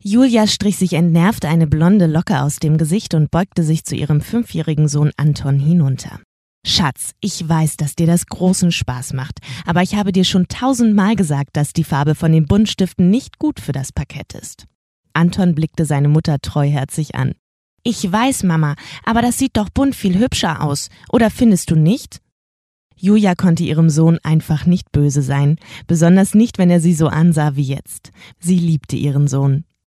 Julia strich sich entnervt eine blonde Locke aus dem Gesicht und beugte sich zu ihrem 5-jährigen Sohn Anton hinunter. »Schatz, ich weiß, dass dir das großen Spaß macht, aber ich habe dir schon 1000-mal gesagt, dass die Farbe von den Buntstiften nicht gut für das Parkett ist.« Anton blickte seine Mutter treuherzig an. »Ich weiß, Mama, aber das sieht doch bunt viel hübscher aus. Oder findest du nicht?« Julia konnte ihrem Sohn einfach nicht böse sein, besonders nicht, wenn er sie so ansah wie jetzt. Sie liebte ihren Sohn.